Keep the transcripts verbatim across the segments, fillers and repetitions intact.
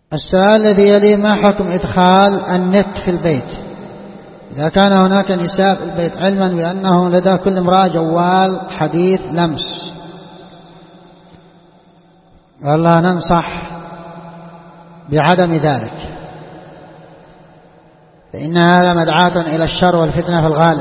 السؤال الذي يليه: ما حكم إدخال النت في البيت إذا كان هناك نساء في البيت علما بأنه لدى كل امرأة جوال حديث لمس؟ والله ننصح بعدم ذلك، فإن هذا مدعاة إلى الشر والفتنة في الغالب،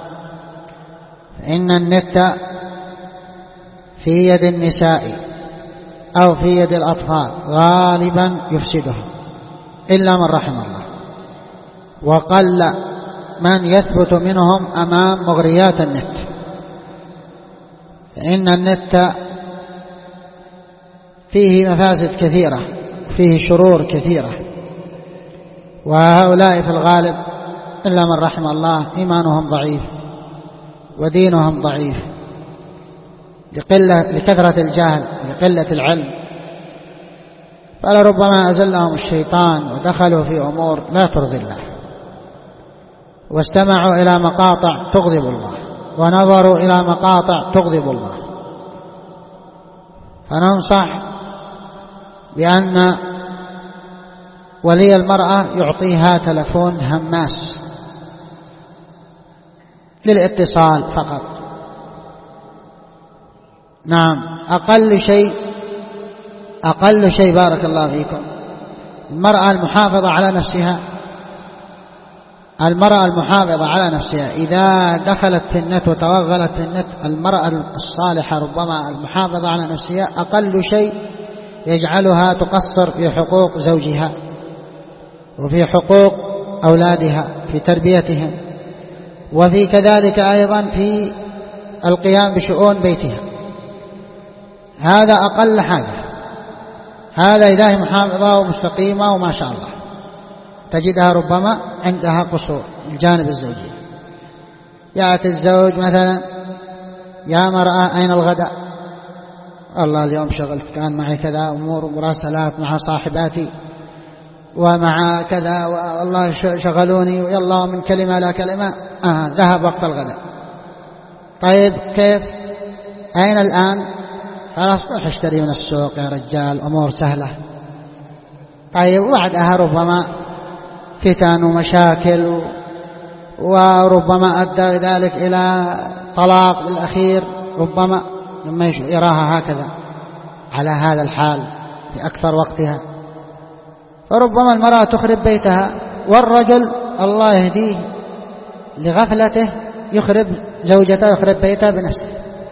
فإن النت في يد النساء أو في يد الأطفال غالبا يفسدهم إلا من رحم الله، وقل من يثبت منهم أمام مغريات النت، فإن النت فيه مفاسد كثيرة وفيه شرور كثيرة، وهؤلاء في الغالب إلا من رحم الله إيمانهم ضعيف ودينهم ضعيف لقلة لكثرة الجهل ولقلة العلم، فلربما أزلهم الشيطان ودخلوا في أمور لا ترضي الله، واستمعوا إلى مقاطع تغضب الله ونظروا إلى مقاطع تغضب الله. فننصح بأن ولي المرأة يعطيها تلفون هماس للاتصال فقط. نعم، أقل شيء أقل شيء بارك الله فيكم المرأة المحافظة على نفسها المرأة المحافظة على نفسها إذا دخلت في النت وتوغلت في النت، المرأة الصالحة ربما المحافظة على نفسها أقل شيء يجعلها تقصر في حقوق زوجها وفي حقوق أولادها في تربيتهم، وفي كذلك أيضا في القيام بشؤون بيتها. هذا أقل حاجة، هذا إذا هي محافظة ومستقيمة وما شاء الله تجدها ربما عندها قصور الجانب الزوجي. يأتي الزوج مثلا: يا مرأة أين الغداء؟ الله اليوم شغلت، كان معي كذا أمور ومراسلات مع صاحباتي ومع كذا والله شغلوني ويلا من كلمة لا كلمة، آه ذهب وقت الغداء. طيب كيف؟ أين الآن؟ خلاص روح اشتري من السوق يا رجال، أمور سهلة. طيب وبعدها ربما فتن ومشاكل، وربما أدى ذلك إلى طلاق بالأخير، ربما لما يراها هكذا على هذا الحال في أكثر وقتها. فربما المرأة تخرب بيتها، والرجل الله يهديه لغفلته يخرب زوجته يخرب بيته بنفسه.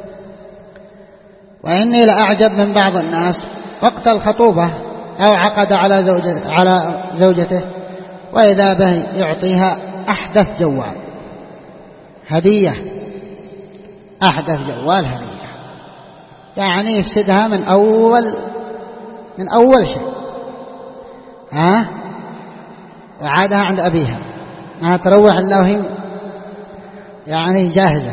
وإني لأعجب من بعض الناس وقت الخطوبة أو عقد على زوجته, على زوجته وإذا به يعطيها أحدث جوال هدية، أحدث جوال هدية، يعني يفسدها من أول من أول شيء. ها وعادها عند أبيها ما تروح إلا وهي يعني جاهزة.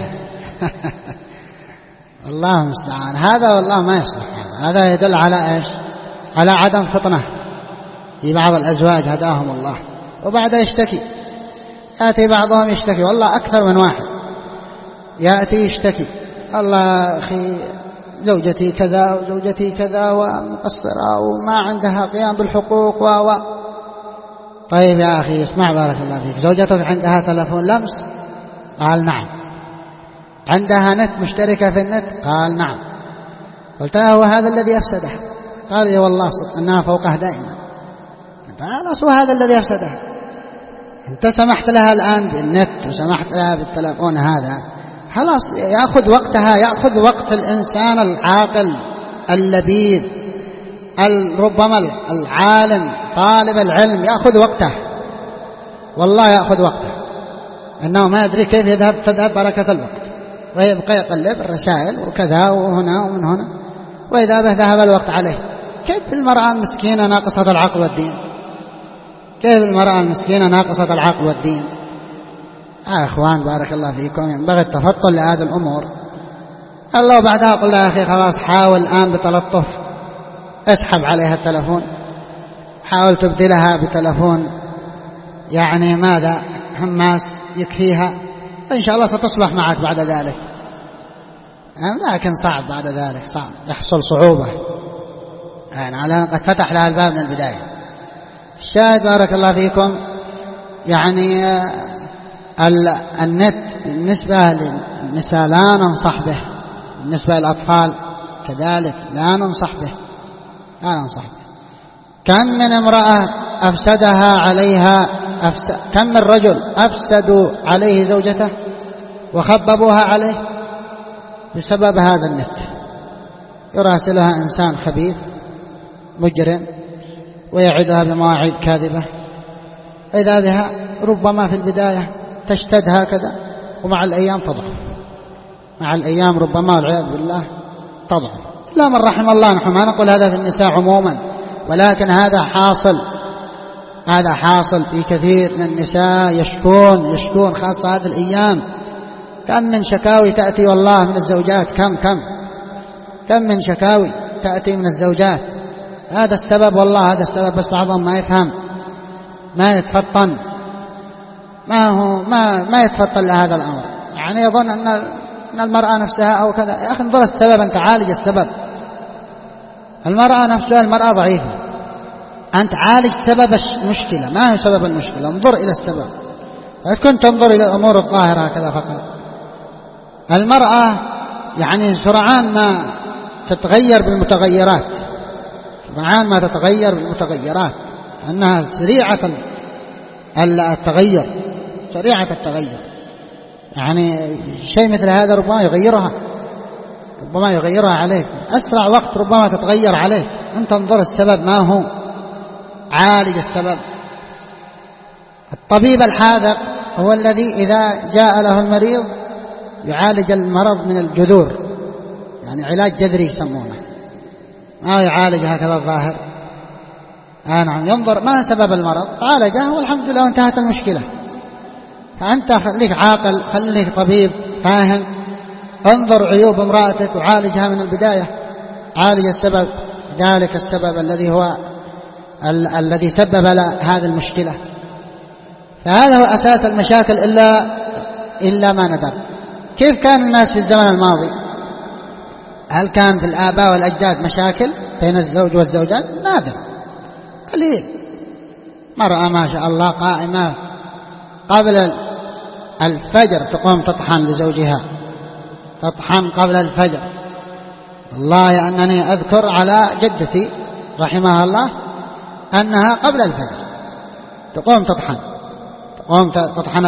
الله المستعان. هذا والله ما يصلح، هذا يدل على إيش؟ على عدم فطنة في بعض الأزواج هداهم الله. وبعدها يشتكي، يأتي بعضهم يشتكي، والله أكثر من واحد يأتي يشتكي: الله أخي زوجتي كذا وزوجتي كذا ومقصرة وما عندها قيام بالحقوق و و طيب يا أخي اسمع بارك الله فيك، زوجتك عندها تلفون لمس؟ قال نعم. عندها نت مشتركة في النت؟ قال نعم. قلت له: وهذا الذي أفسدها؟ قال: يا والله صدق أنها فوقه دائما. قال: وهذا الذي أفسدها. أنت سمحت لها الآن بالنت وسمحت لها بالتلفون، هذا خلاص يأخذ وقتها، يأخذ وقت الإنسان العاقل اللبيب ربما العالم طالب العلم، يأخذ وقته، والله يأخذ وقته، أنه ما يدري كيف يذهب تذهب بركة الوقت، ويبقى يقلب الرسائل وكذا وهنا ومن هنا، وإذا به ذهب الوقت عليه. كيف المرأة المسكينة ناقصة العقل والدين؟ كيف المرأة المسكينة ناقصة العقل والدين؟ يا أخوان بارك الله فيكم، ينبغي التفطن لهذه الأمور. الله بعدها قل يا أخي خلاص حاول الآن بتلطف اسحب عليها التلفون، حاول تبدلها بتلفون يعني ماذا هماس يكفيها، إن شاء الله ستصلح معك بعد ذلك. لكن صعب بعد ذلك، صعب يحصل صعوبة يعني على قد فتح لها الباب من البداية. الشاهد بارك الله فيكم يعني النت بالنسبة للنساء لا ننصح به، بالنسبة للأطفال كذلك لا ننصح به، لا ننصح به. كم من امرأة أفسدها عليها أفسد، كم من رجل أفسدوا عليه زوجته وخببوها عليه بسبب هذا النت. يراسلها إنسان خبيث مجرم ويعدها بمواعيد كاذبة، إذا بها ربما في البداية تشتد هكذا ومع الأيام تضعف، مع الأيام ربما والعياذ بالله تضعف، لا من رحم الله. نحن ما نقول هذا في النساء عموما، ولكن هذا حاصل، هذا حاصل في كثير من النساء يشكون يشكون خاصة هذه الأيام. كم من شكاوي تأتي والله من الزوجات، كم كم كم من شكاوي تأتي من الزوجات. هذا السبب والله، هذا السبب، بس بعضهم ما يفهم، ما يتفطن، ما هو ما ما يتفطن لهذا الأمر، يعني يظن أن أن المرأة نفسها أو كذا. يا أخي انظر السبب، أنت عالج السبب. المرأة نفسها المرأة ضعيفة، أنت عالج سبب المشكلة، ما هو سبب المشكلة، انظر إلى السبب. كنت تنظر إلى الأمور الظاهرة هكذا فقط. المرأة يعني سرعان ما تتغير بالمتغيرات، سرعان ما تتغير بالمتغيرات، أنها سريعة التغير، سريعة التغير. يعني شيء مثل هذا ربما يغيرها، ربما يغيرها عليك أسرع وقت، ربما تتغير عليك. أنت انظر السبب ما هو، عالج السبب. الطبيب الحاذق هو الذي إذا جاء له المريض يعالج المرض من الجذور، يعني علاج جذري يسمونه، ما يعالج هكذا الظاهر. آه نعم، ينظر ما سبب المرض، عالجه والحمد لله انتهت المشكلة. فأنت خليك عاقل، خليك طبيب فاهم، انظر عيوب امرأتك وعالجها من البداية، عالج السبب، ذلك السبب الذي هو ال الذي سبب هذه المشكلة. فهذا هو أساس المشاكل إلا إلا ما ندر. كيف كان الناس في الزمن الماضي؟ هل كان في الآباء والأجداد مشاكل بين الزوج والزوجات؟ نادر، قليل. مرأة ما شاء الله قائمة قبل الفجر تقوم تطحن لزوجها، تطحن قبل الفجر. والله أنني أذكر على جدتي رحمها الله أنها قبل الفجر تقوم تطحن، تقوم تطحن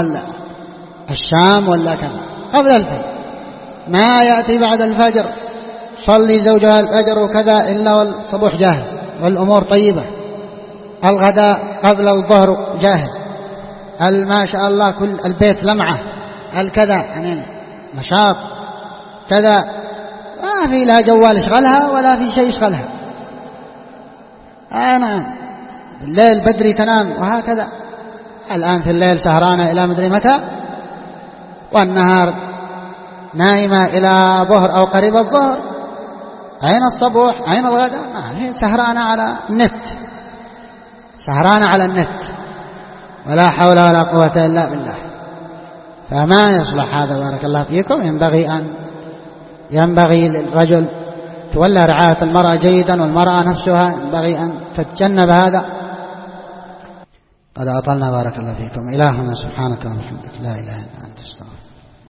الشام ولا كذا قبل الفجر، ما يأتي بعد الفجر صلي زوجها الفجر وكذا إلا والصبوح جاهز والأمور طيبة، الغداء قبل الظهر جاهز، ما شاء الله كل البيت لمعة، الكذا يعني نشاط كذا، ما في لا جوال يشغلها ولا في شيء يشغلها. آه نعم، بالليل بدري تنام وهكذا. الآن في الليل سهرانة إلى مدري متى، والنهار نائمة إلى ظهر أو قريب الظهر. أين الصبوح؟ أين الغداء؟ آه هي سهرانة على النت، سهرانة على النت، ولا حول ولا قوة إلا بالله. فما يصلح هذا بارك الله فيكم. ينبغي أن ينبغي للرجل تولى رعاية المرأة جيدا، والمرأة نفسها ينبغي أن تتجنب هذا. قد أطلنا بارك الله فيكم. إلهنا سبحانك وبحمدك لا إله إلا أنت استغفرك.